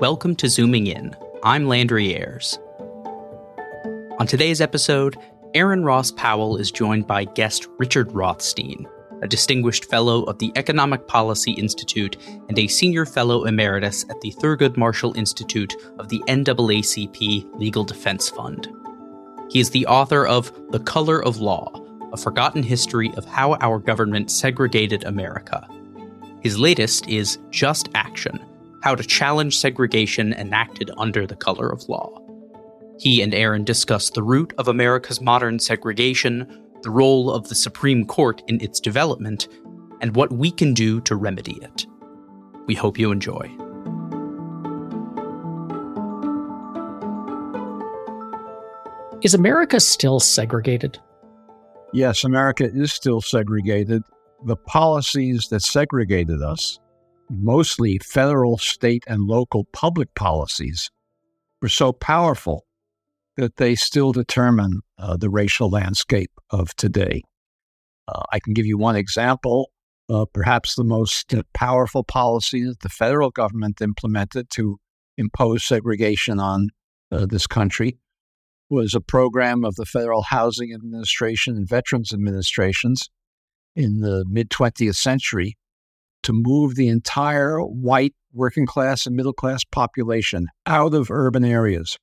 Welcome to Zooming In. I'm Landry Ayres. On today's episode, Aaron Ross Powell is joined by guest Richard Rothstein, a distinguished fellow of the Economic Policy Institute and a senior fellow emeritus at the Thurgood Marshall Institute of the NAACP Legal Defense Fund. He is the author of The Color of Law, a forgotten history of how our government segregated America. His latest is Just Action, how to challenge segregation enacted under the color of law. He and Aaron discuss the root of America's modern segregation, the role of the Supreme Court in its development, and what we can do to remedy it. We hope you enjoy. Is America still segregated? Yes, America is still segregated. The policies that segregated us, mostly federal, state, and local public policies, were so powerful that they still determine the racial landscape of today. I can give you one example. Perhaps the most powerful policy that the federal government implemented to impose segregation on this country was a program of the Federal Housing Administration and Veterans Administrations in the mid-20th century to move the entire white working class and middle class population out of urban areas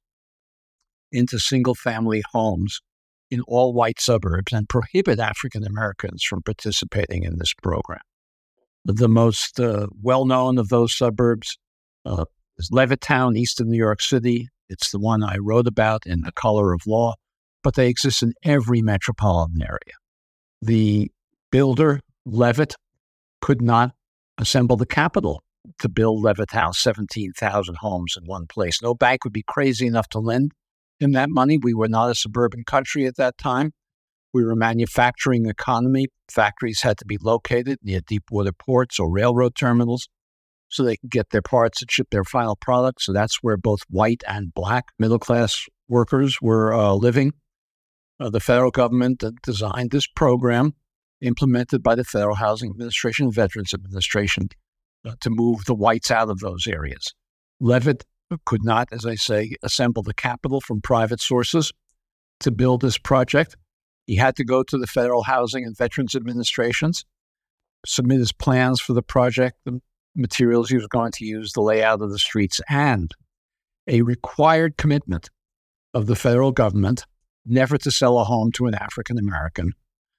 into single-family homes in all white suburbs and prohibit African Americans from participating in this program. The most well-known of those suburbs is Levittown, east of New York City. It's the one I wrote about in The Color of Law, but they exist in every metropolitan area. The builder, Levitt, could not assemble the capital to build Levittown, 17,000 homes in one place. No bank would be crazy enough to lend him that money. We were not a suburban country at that time. We were a manufacturing economy. Factories had to be located near deep-water ports or railroad terminals so they could get their parts and ship their final products. So that's where both white and black middle-class workers were living. The federal government designed this program implemented by the Federal Housing Administration and Veterans Administration to move the whites out of those areas. Levitt could not, as I say, assemble the capital from private sources to build this project. He had to go to the Federal Housing and Veterans Administrations, submit his plans for the project, the materials he was going to use, the layout of the streets, and a required commitment of the federal government never to sell a home to an African American.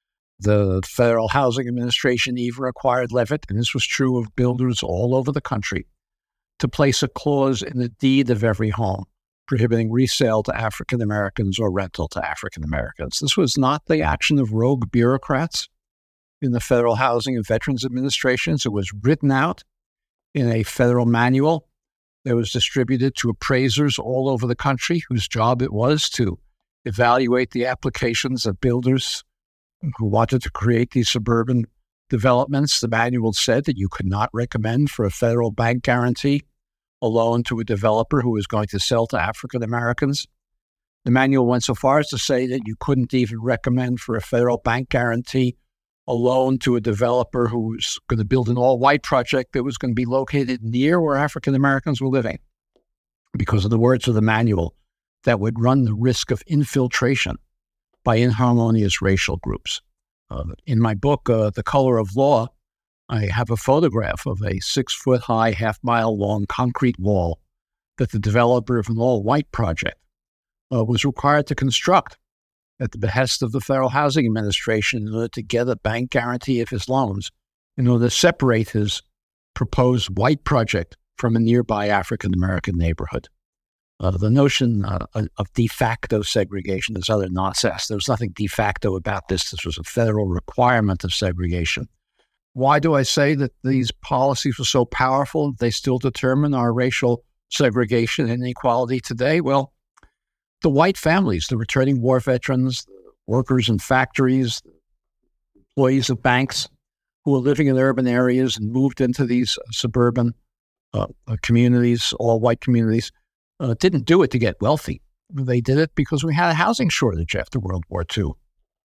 The Federal Housing Administration even required Levitt, and this was true of builders all over the country, to place a clause in the deed of every home prohibiting resale to African Americans or rental to African Americans. This was not the action of rogue bureaucrats in the Federal Housing and Veterans Administrations. It was written out in a federal manual that was distributed to appraisers all over the country, whose job it was to evaluate the applications of builders who wanted to create these suburban developments. The manual said that you could not recommend for a federal bank guarantee a loan to a developer who was going to sell to African Americans. The manual went so far as to say that you couldn't even recommend for a federal bank guarantee a loan to a developer who was going to build an all-white project that was going to be located near where African Americans were living, because of the words of the manual, that would run the risk of infiltration by inharmonious racial groups. In my book, The Color of Law, I have a photograph of a 6-foot-high, half-mile-long concrete wall that the developer of an all-white project was required to construct at the behest of the Federal Housing Administration in order to get a bank guarantee of his loans, in order to separate his proposed white project from a nearby African-American neighborhood. The notion of de facto segregation is utter nonsense. There was nothing de facto about this. This was a federal requirement of segregation. Why do I say that these policies were so powerful that they still determine our racial segregation and inequality today? Well, the white families, the returning war veterans, workers in factories, employees of banks who were living in urban areas and moved into these suburban communities, all white communities, didn't do it to get wealthy. They did it because we had a housing shortage after World War II.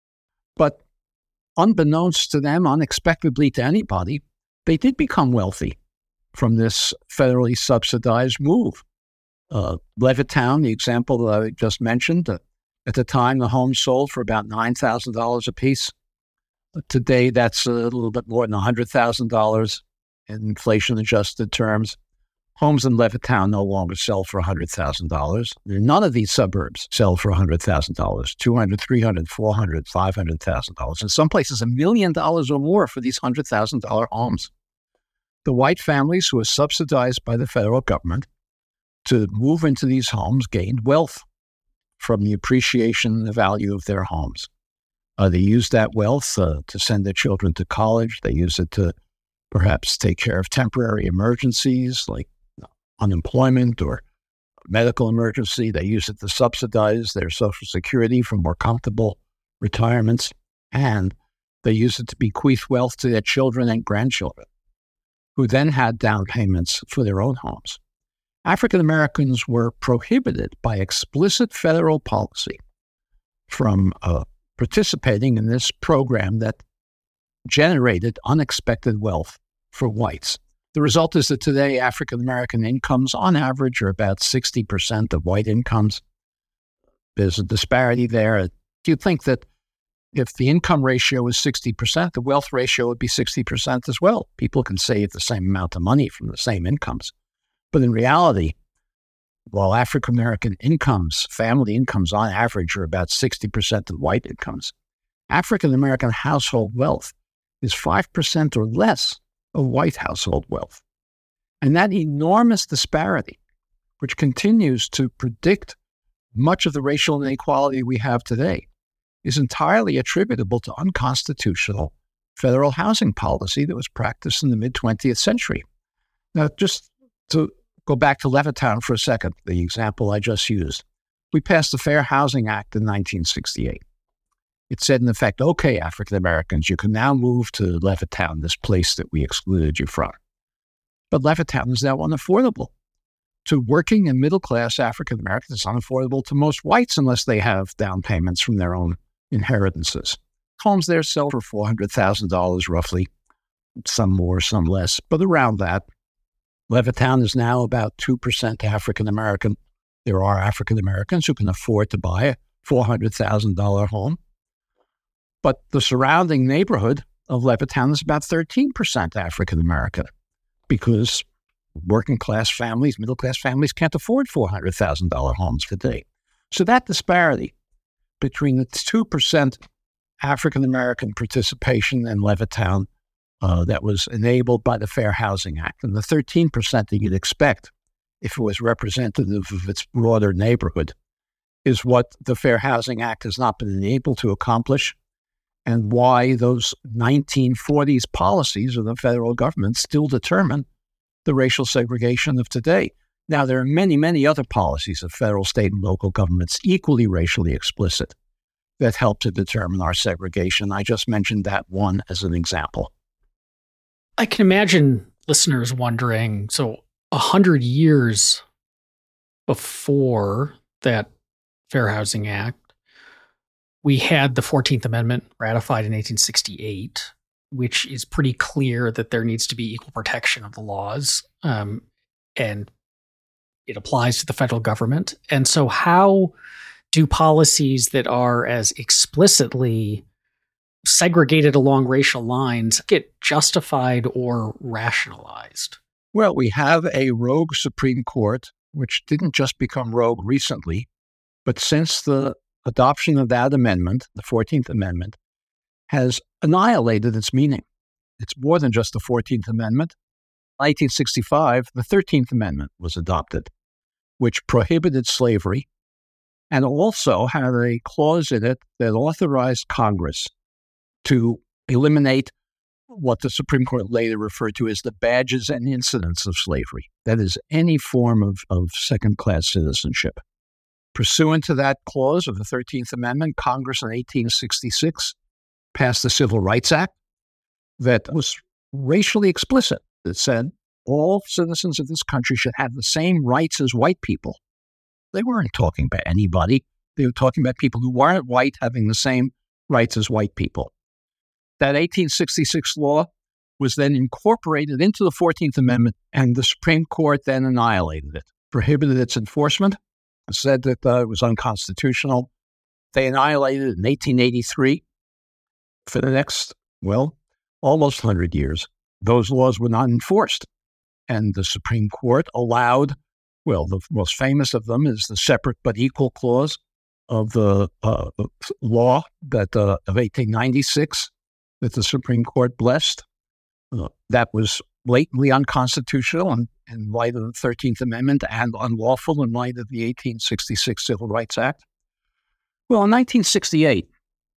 But unbeknownst to them, unexpectedly to anybody, they did become wealthy from this federally subsidized move. Levittown, the example that I just mentioned, at the time, the homes sold for about $9,000 apiece. Today, that's a little bit more than $100,000 in inflation-adjusted terms. Homes in Levittown no longer sell for $100,000. None of these suburbs sell for $100,000, $200,000, $300,000, $400,000, $500,000. In some places, $1 million or more for these $100,000 homes. The white families who were subsidized by the federal government to move into these homes gained wealth from the appreciation and the value of their homes. They used that wealth to send their children to college. They used it to perhaps take care of temporary emergencies like unemployment or medical emergency. They used it to subsidize their Social Security for more comfortable retirements. And they used it to bequeath wealth to their children and grandchildren, who then had down payments for their own homes. African Americans were prohibited by explicit federal policy from participating in this program that generated unexpected wealth for whites. The result is that today African American incomes on average are about 60% of white incomes. There's a disparity there. Do you think that if the income ratio was 60%, the wealth ratio would be 60% as well? People can save the same amount of money from the same incomes. But in reality, while African American incomes, family incomes on average are about 60% of white incomes, African American household wealth is 5% or less of white household wealth. And that enormous disparity, which continues to predict much of the racial inequality we have today, is entirely attributable to unconstitutional federal housing policy that was practiced in the mid-20th century. Now, just to go back to Levittown for a second, the example I just used. We passed the Fair Housing Act in 1968. It said, in effect, okay, African Americans, you can now move to Levittown, this place that we excluded you from. But Levittown is now unaffordable to working and middle-class African Americans. It's unaffordable to most whites unless they have down payments from their own inheritances. Homes there sell for $400,000 roughly, some more, some less, but around that. Levittown is now about 2% African American. There are African Americans who can afford to buy a $400,000 home. But the surrounding neighborhood of Levittown is about 13% African American because working class families, middle class families can't afford $400,000 homes today. So that disparity between the 2% African American participation in Levittown that was enabled by the Fair Housing Act and the 13% that you'd expect if it was representative of its broader neighborhood is what the Fair Housing Act has not been able to accomplish, and why those 1940s policies of the federal government still determine the racial segregation of today. Now, there are many, many other policies of federal, state, and local governments equally racially explicit that help to determine our segregation. I just mentioned that one as an example. I can imagine listeners wondering, so 100 years before that Fair Housing Act, we had the 14th Amendment ratified in 1868, which is pretty clear that there needs to be equal protection of the laws, and it applies to the federal government. And so how do policies that are as explicitly segregated along racial lines get justified or rationalized? Well, we have a rogue Supreme Court, which didn't just become rogue recently, but since the adoption of that amendment, the 14th Amendment, has annihilated its meaning. It's more than just the 14th Amendment. In 1865, the 13th Amendment was adopted, which prohibited slavery and also had a clause in it that authorized Congress to eliminate what the Supreme Court later referred to as the badges and incidents of slavery. That is, any form of second-class citizenship. Pursuant to that clause of the 13th Amendment, Congress in 1866 passed the Civil Rights Act that was racially explicit. That said all citizens of this country should have the same rights as white people. They weren't talking about anybody. They were talking about people who weren't white having the same rights as white people. That 1866 law was then incorporated into the 14th Amendment, and the Supreme Court then annihilated it, prohibited its enforcement, said that it was unconstitutional. They annihilated it in 1883. For the next, almost 100 years, those laws were not enforced. And the Supreme Court allowed, the most famous of them is the separate but equal clause of the law of 1896 that the Supreme Court blessed. That was blatantly unconstitutional in light of the 13th Amendment and unlawful in light of the 1866 Civil Rights Act. Well, in 1968,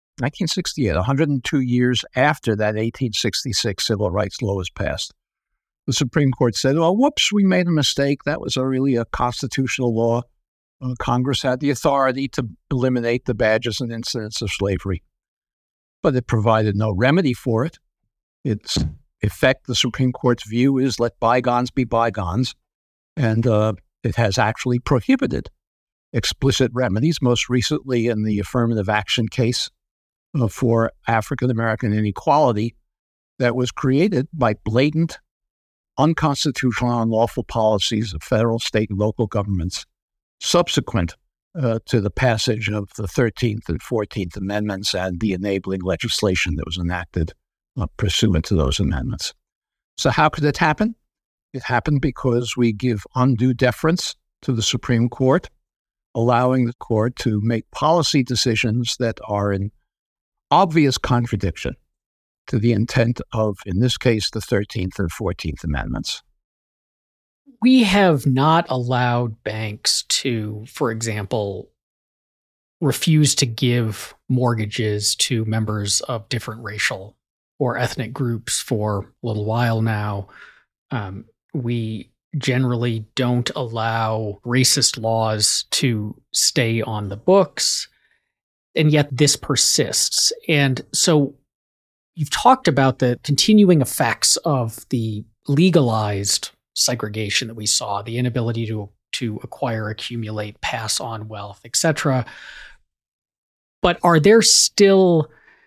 102 years after that 1866 Civil Rights Law was passed, the Supreme Court said, whoops, we made a mistake. That was really a constitutional law. Congress had the authority to eliminate the badges and incidents of slavery, but it provided no remedy for it. Its effect, the Supreme Court's view, is let bygones be bygones, and it has actually prohibited explicit remedies, most recently in the affirmative action case for African American inequality that was created by blatant, unconstitutional, unlawful policies of federal, state, and local governments subsequent to the passage of the 13th and 14th Amendments and the enabling legislation that was enacted pursuant to those amendments. So how could it happen? It happened because we give undue deference to the Supreme Court, allowing the court to make policy decisions that are in obvious contradiction to the intent of, in this case, the 13th and 14th Amendments. We have not allowed banks to, for example, refuse to give mortgages to members of different racial or ethnic groups for a little while now. We generally don't allow racist laws to stay on the books, and yet this persists. And so you've talked about the continuing effects of the legalized segregation that we saw, the inability to acquire, accumulate, pass on wealth, etc. But are there still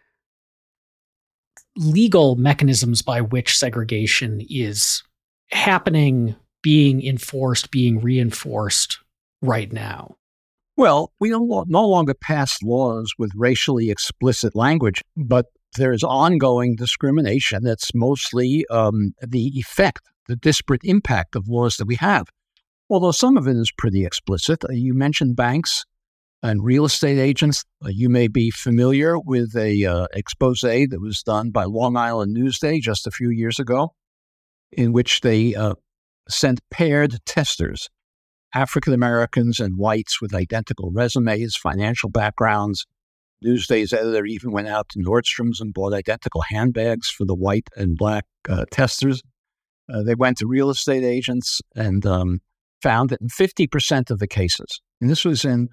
legal mechanisms by which segregation is happening, being enforced, being reinforced right now? Well, we no longer pass laws with racially explicit language, but there is ongoing discrimination that's mostly the effect, the disparate impact of laws that we have. Although some of it is pretty explicit. You mentioned banks and real estate agents. You may be familiar with a expose that was done by Long Island Newsday just a few years ago, in which they sent paired testers, African Americans and whites with identical resumes, financial backgrounds. Newsday's editor even went out to Nordstrom's and bought identical handbags for the white and black testers. They went to real estate agents and found that in 50% of the cases, and this was in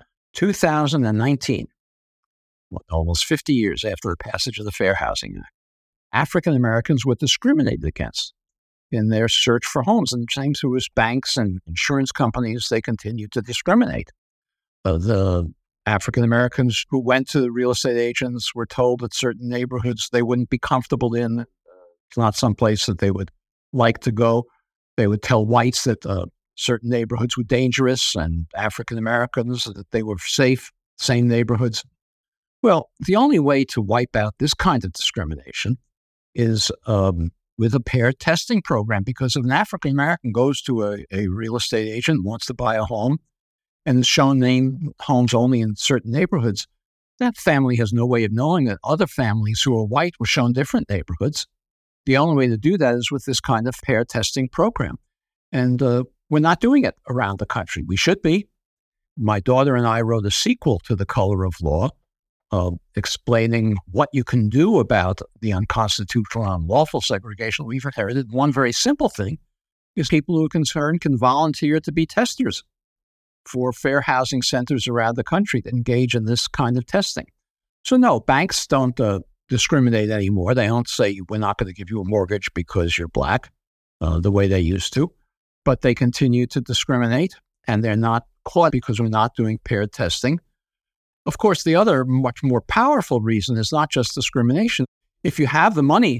2019, almost 50 years after the passage of the Fair Housing Act, African Americans were discriminated against in their search for homes. And the same with banks and insurance companies, they continued to discriminate. The African Americans who went to the real estate agents were told that certain neighborhoods they wouldn't be comfortable in. It's not someplace that they would like to go. They would tell whites that certain neighborhoods were dangerous and African Americans that they were safe, same neighborhoods. Well, the only way to wipe out this kind of discrimination is with a paired testing program, because if an African American goes to a real estate agent, wants to buy a home, and is shown name homes only in certain neighborhoods, that family has no way of knowing that other families who are white were shown different neighborhoods. The only way to do that is with this kind of pair testing program. And we're not doing it around the country. We should be. My daughter and I wrote a sequel to The Color of Law, explaining what you can do about the unconstitutional and unlawful segregation we've inherited. One very simple thing is people who are concerned can volunteer to be testers for fair housing centers around the country that engage in this kind of testing. So no, banks don't discriminate anymore. They don't say, we're not going to give you a mortgage because you're black, the way they used to. But they continue to discriminate, and they're not caught because we're not doing paired testing. Of course, the other much more powerful reason is not just discrimination. If you have the money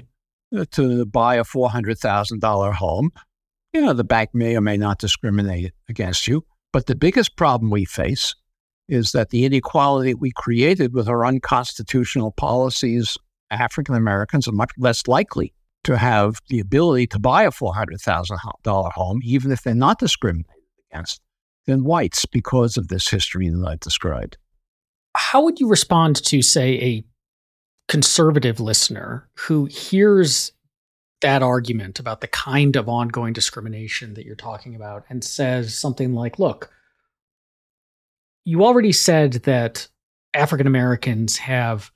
to buy a $400,000 home. The bank may or may not discriminate against you. But the biggest problem we face is that the inequality we created with our unconstitutional policies, African Americans are much less likely to have the ability to buy a $400,000 home, even if they're not discriminated against, than whites because of this history that I've described. How would you respond to, say, a conservative listener who hears that argument about the kind of ongoing discrimination that you're talking about and says something like, look, you already said that African Americans have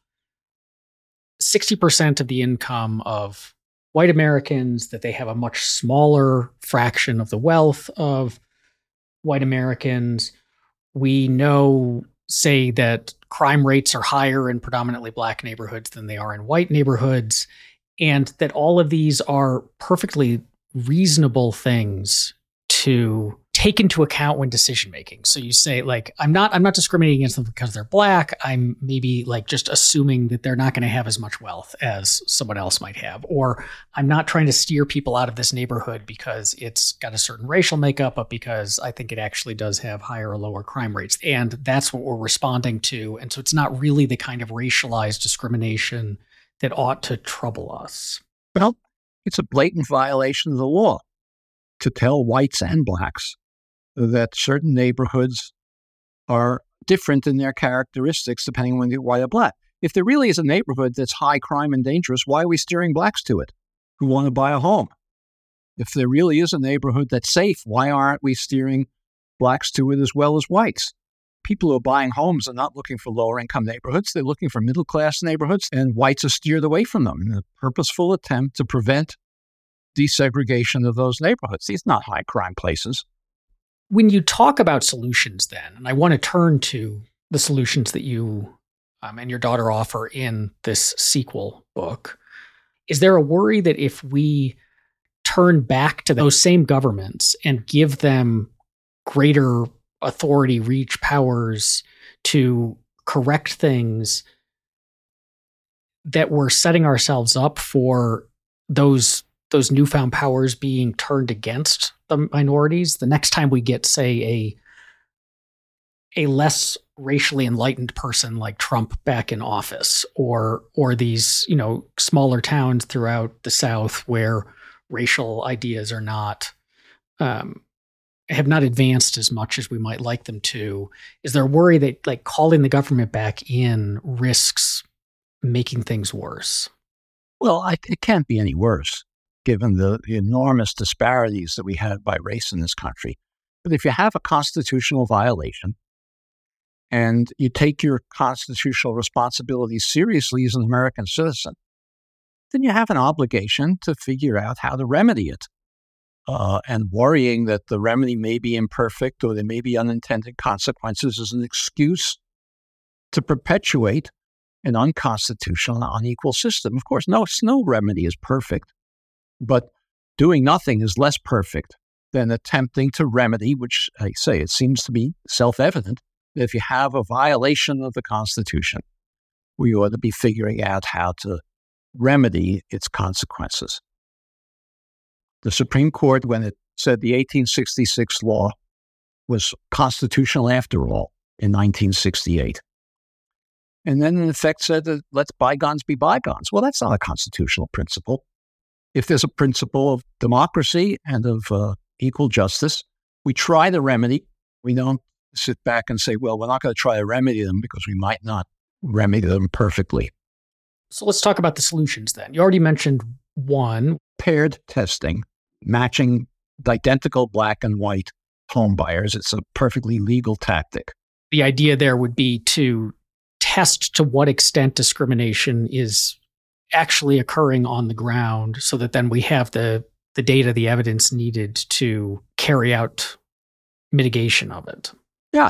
60% of the income of white Americans, that they have a much smaller fraction of the wealth of white Americans. We know, say, that crime rates are higher in predominantly black neighborhoods than they are in white neighborhoods, and that all of these are perfectly reasonable things to take into account when decision making. So you say, like, I'm not discriminating against them because they're black. I'm maybe like just assuming that they're not going to have as much wealth as someone else might have. Or I'm not trying to steer people out of this neighborhood because it's got a certain racial makeup, but because I think it actually does have higher or lower crime rates. And that's what we're responding to. And so it's not really the kind of racialized discrimination that ought to trouble us. Well, it's a blatant violation of the law to tell whites and blacks that certain neighborhoods are different in their characteristics depending on whether you're white or black. If there really is a neighborhood that's high crime and dangerous, why are we steering blacks to it who want to buy a home? If there really is a neighborhood that's safe, why aren't we steering blacks to it as well as whites? People who are buying homes are not looking for lower-income neighborhoods. They're looking for middle-class neighborhoods, and whites are steered away from them in a purposeful attempt to prevent desegregation of those neighborhoods. These are not high-crime places. When you talk about solutions then, and I want to turn to the solutions that you and your daughter offer in this sequel book, is there a worry that if we turn back to those same governments and give them greater authority, reach, powers to correct things, that we're setting ourselves up for those newfound powers being turned against the minorities the next time we get, say, a less racially enlightened person like Trump back in office, or these, smaller towns throughout the South where racial ideas are not have not advanced as much as we might like them to? Is there a worry that, like, calling the government back in risks making things worse? Well, it can't be any worse, given the enormous disparities that we have by race in this country. But if you have a constitutional violation and you take your constitutional responsibilities seriously as an American citizen, then you have an obligation to figure out how to remedy it. And worrying that the remedy may be imperfect or there may be unintended consequences is an excuse to perpetuate an unconstitutional and unequal system. Of course, no remedy is perfect, but doing nothing is less perfect than attempting to remedy, which I say it seems to be self-evident that if you have a violation of the Constitution, we ought to be figuring out how to remedy its consequences. The Supreme Court, when it said the 1866 law was constitutional after all in 1968, and then in effect said that let's bygones be bygones. Well, that's not a constitutional principle. If there's a principle of democracy and of equal justice, we try to remedy. We don't sit back and say, well, we're not going to try to remedy them because we might not remedy them perfectly. So let's talk about the solutions then. You already mentioned one. Paired testing, matching identical black and white home buyers. It's a perfectly legal tactic. The idea there would be to test to what extent discrimination is actually occurring on the ground so that then we have the data, the evidence needed to carry out mitigation of it. Yeah,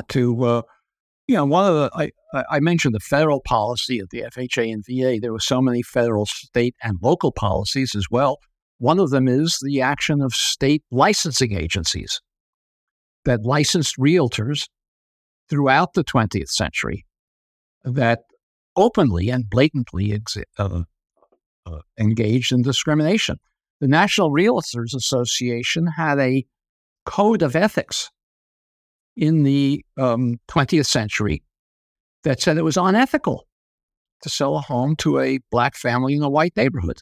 one of the, I mentioned the federal policy of the FHA and VA. There were so many federal, state, and local policies as well. One of them is the action of state licensing agencies that licensed realtors throughout the 20th century that openly and blatantly engaged in discrimination. The National Realtors Association had a code of ethics in the 20th century that said it was unethical to sell a home to a black family in a white neighborhood.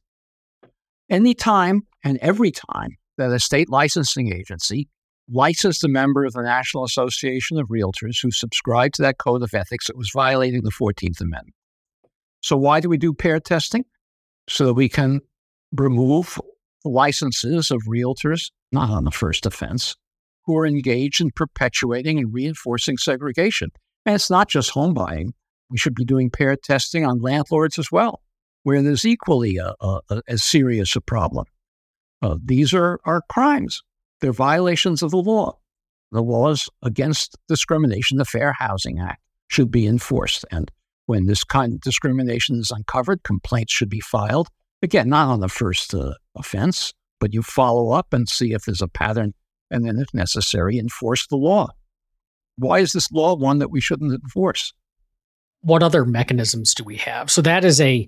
Anytime and every time that a state licensing agency licensed a member of the National Association of Realtors who subscribed to that code of ethics, it was violating the 14th Amendment. So why do we do pair testing? So that we can remove licenses of realtors, not on the first offense, who are engaged in perpetuating and reinforcing segregation. And it's not just home buying. We should be doing pair testing on landlords as well, where there's equally as serious a problem. These are crimes. They're violations of the law. The laws against discrimination, the Fair Housing Act, should be enforced. And when this kind of discrimination is uncovered, complaints should be filed. Again, not on the first offense, but you follow up and see if there's a pattern, and then, if necessary, enforce the law. Why is this law one that we shouldn't enforce? What other mechanisms do we have? So that's a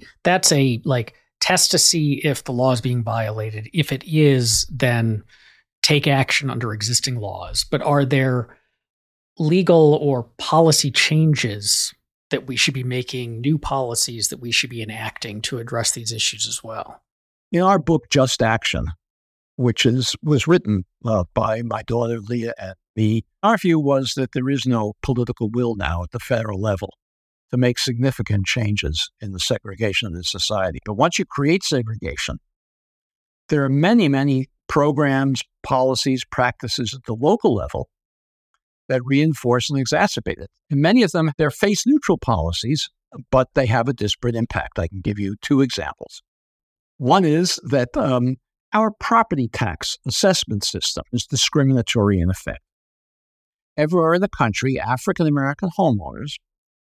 test to see if the law is being violated. If it is, then take action under existing laws. But are there legal or policy changes that we should be making, new policies that we should be enacting to address these issues as well? In our book, Just Action, which was written by my daughter Leah and me, our view was that there is no political will now at the federal level to make significant changes in the segregation of the society. But once you create segregation, there are many, many programs, policies, practices at the local level that reinforce and exacerbate it. And many of them, they're face-neutral policies, but they have a disparate impact. I can give you two examples. One is that our property tax assessment system is discriminatory in effect. Everywhere in the country, African-American homeowners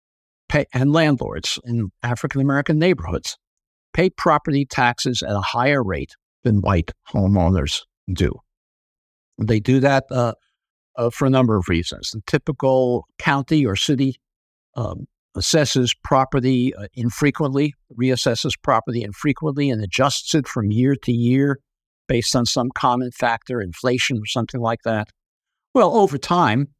and landlords in African-American neighborhoods pay property taxes at a higher rate than white homeowners do. They do that for a number of reasons. The typical county or city assesses property infrequently, reassesses property infrequently, and adjusts it from year to year based on some common factor, inflation or something like that. Well, over time,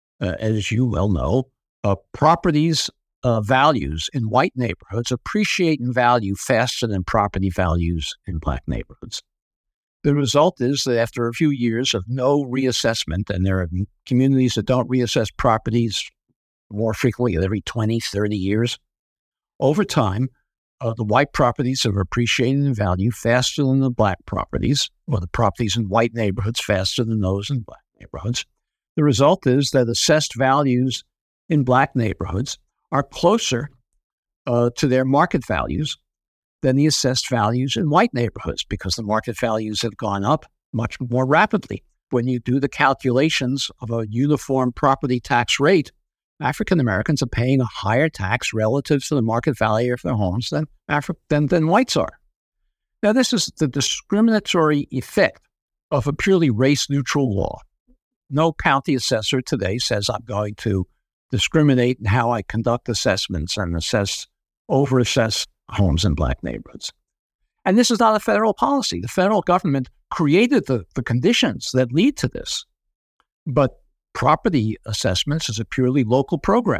as you well know, properties values in white neighborhoods appreciate in value faster than property values in black neighborhoods. The result is that after a few years of no reassessment, and there are communities that don't reassess properties more frequently every 20, 30 years, over time, the white properties have appreciated in value faster than the black properties, or the properties in white neighborhoods faster than those in black neighborhoods. The result is that assessed values in black neighborhoods are closer to their market values than the assessed values in white neighborhoods, because the market values have gone up much more rapidly. When you do the calculations of a uniform property tax rate, African Americans are paying a higher tax relative to the market value of their homes than whites are. Now, this is the discriminatory effect of a purely race-neutral law. No county assessor today says, I'm going to discriminate in how I conduct assessments and overassess homes in black neighborhoods. And this is not a federal policy. The federal government created the conditions that lead to this. But property assessments is a purely local program.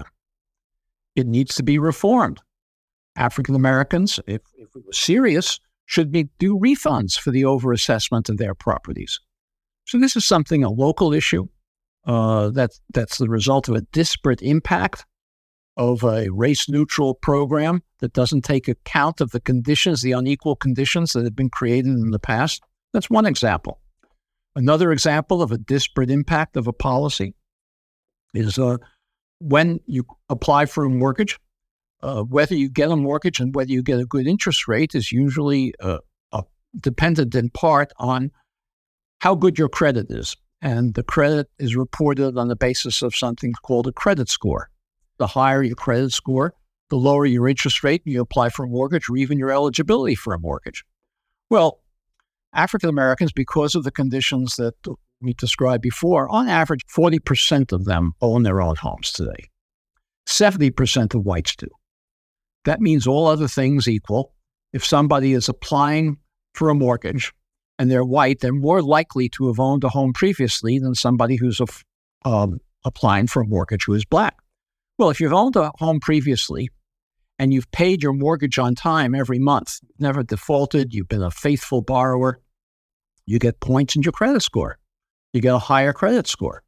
It needs to be reformed. African Americans, if it was serious, should do refunds for the overassessment of their properties. So this is something, a local issue, that's the result of a disparate impact of a race-neutral program that doesn't take account of the conditions, the unequal conditions that have been created in the past. That's one example. Another example of a disparate impact of a policy is when you apply for a mortgage, whether you get a mortgage and whether you get a good interest rate is usually dependent in part on how good your credit is. And the credit is reported on the basis of something called a credit score. The higher your credit score, the lower your interest rate, and you apply for a mortgage or even your eligibility for a mortgage. Well, African Americans, because of the conditions that we described before, on average, 40% of them own their own homes today. 70% of whites do. That means all other things equal. if somebody is applying for a mortgage and they're white, they're more likely to have owned a home previously than somebody who's applying for a mortgage who is black. Well, if you've owned a home previously and you've paid your mortgage on time every month, never defaulted, you've been a faithful borrower, you get points in your credit score. You get a higher credit score.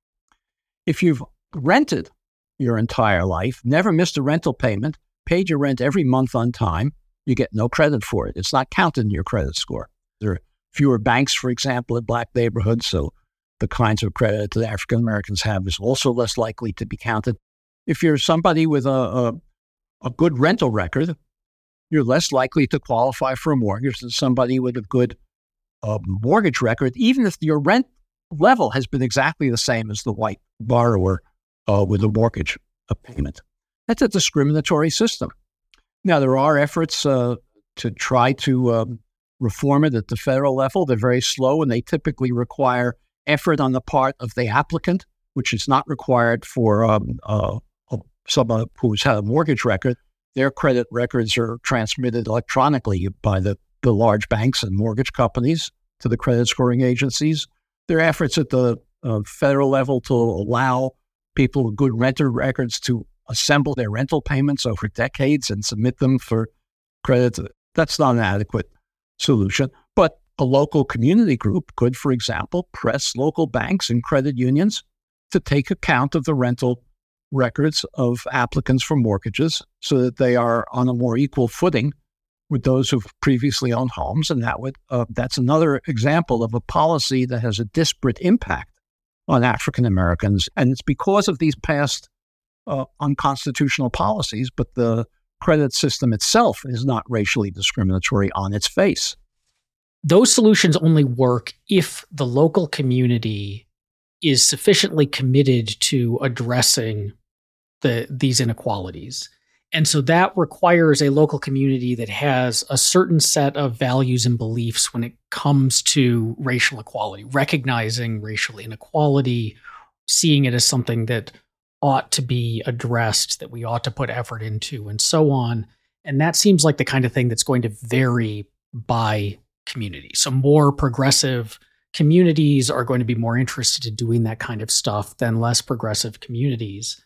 If you've rented your entire life, never missed a rental payment, paid your rent every month on time, you get no credit for it. It's not counted in your credit score. There are fewer banks, for example, in black neighborhoods, so the kinds of credit that African Americans have is also less likely to be counted. If you're somebody with a good rental record, you're less likely to qualify for a mortgage than somebody with a good mortgage record, even if your rent level has been exactly the same as the white borrower with a mortgage payment. That's a discriminatory system. Now, there are efforts to try to reform it at the federal level. They're very slow, and they typically require effort on the part of the applicant, which is not required for someone who's had a mortgage record. Their credit records are transmitted electronically by the large banks and mortgage companies to the credit scoring agencies. There are efforts at the federal level to allow people with good renter records to assemble their rental payments over decades and submit them for credit. That's not an adequate solution. But a local community group could, for example, press local banks and credit unions to take account of the rental records of applicants for mortgages so that they are on a more equal footing with those who've previously owned homes. And that's another example of a policy that has a disparate impact on African Americans. And it's because of these past unconstitutional policies, but the credit system itself is not racially discriminatory on its face. Those solutions only work if the local community is sufficiently committed to addressing these inequalities. And so that requires a local community that has a certain set of values and beliefs when it comes to racial equality, recognizing racial inequality, seeing it as something that ought to be addressed, that we ought to put effort into, and so on. And that seems like the kind of thing that's going to vary by community. So more progressive communities are going to be more interested in doing that kind of stuff than less progressive communities.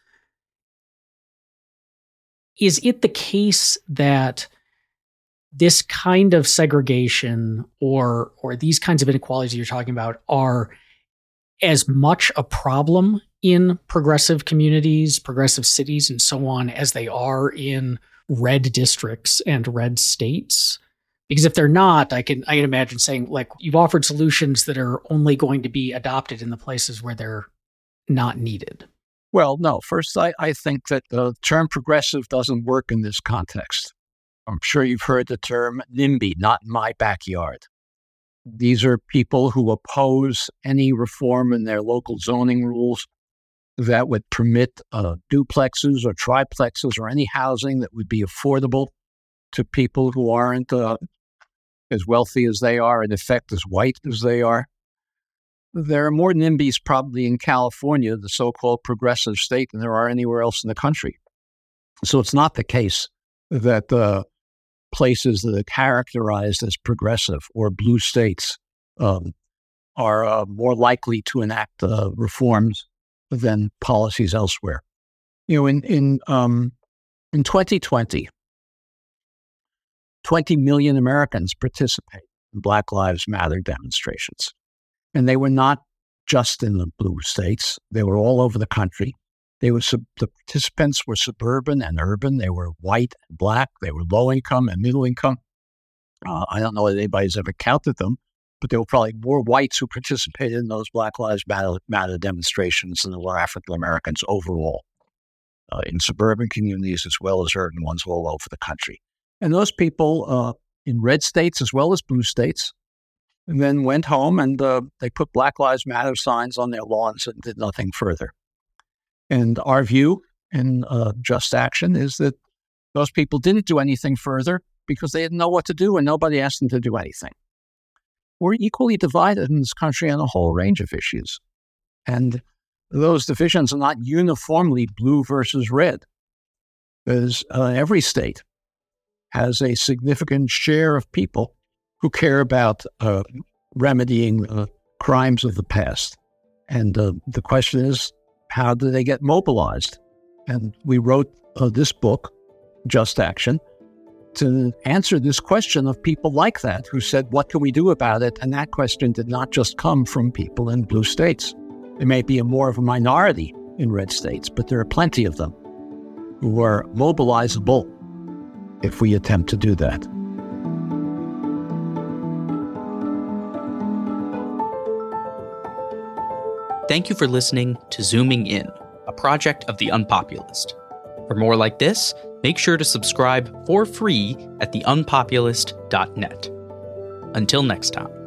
Is it the case that this kind of segregation or these kinds of inequalities you're talking about are as much a problem in progressive communities, progressive cities, and so on as they are in red districts and red states? Because if they're not, I can imagine saying, like, you've offered solutions that are only going to be adopted in the places where they're not needed. Well, no. First, I think that the term progressive doesn't work in this context. I'm sure you've heard the term NIMBY, not in my backyard. These are people who oppose any reform in their local zoning rules that would permit duplexes or triplexes or any housing that would be affordable to people who aren't as wealthy as they are, in effect, as white as they are. There are more NIMBYs probably in California, the so-called progressive state, than there are anywhere else in the country. So it's not the case that places that are characterized as progressive or blue states are more likely to enact reforms than policies elsewhere. You know, in 2020, 20 million Americans participated in Black Lives Matter demonstrations. And they were not just in the blue states. They were all over the country. The participants were suburban and urban. They were white and black. They were low income and middle income. I don't know if anybody's ever counted them, but there were probably more whites who participated in those Black Lives Matter demonstrations than there were African Americans overall, in suburban communities as well as urban ones all over the country. And those people in red states as well as blue states and then went home and they put Black Lives Matter signs on their lawns and did nothing further. And our view in Just Action is that those people didn't do anything further because they didn't know what to do and nobody asked them to do anything. We're equally divided in this country on a whole range of issues. And those divisions are not uniformly blue versus red. There's every state has a significant share of people who care about remedying crimes of the past. And the question is, how do they get mobilized? And we wrote this book, Just Action, to answer this question of people like that who said, what can we do about it? And that question did not just come from people in blue states. It may be more of a minority in red states, but there are plenty of them who are mobilizable if we attempt to do that. Thank you for listening to Zooming In, a project of The Unpopulist. For more like this, make sure to subscribe for free at theunpopulist.net. Until next time.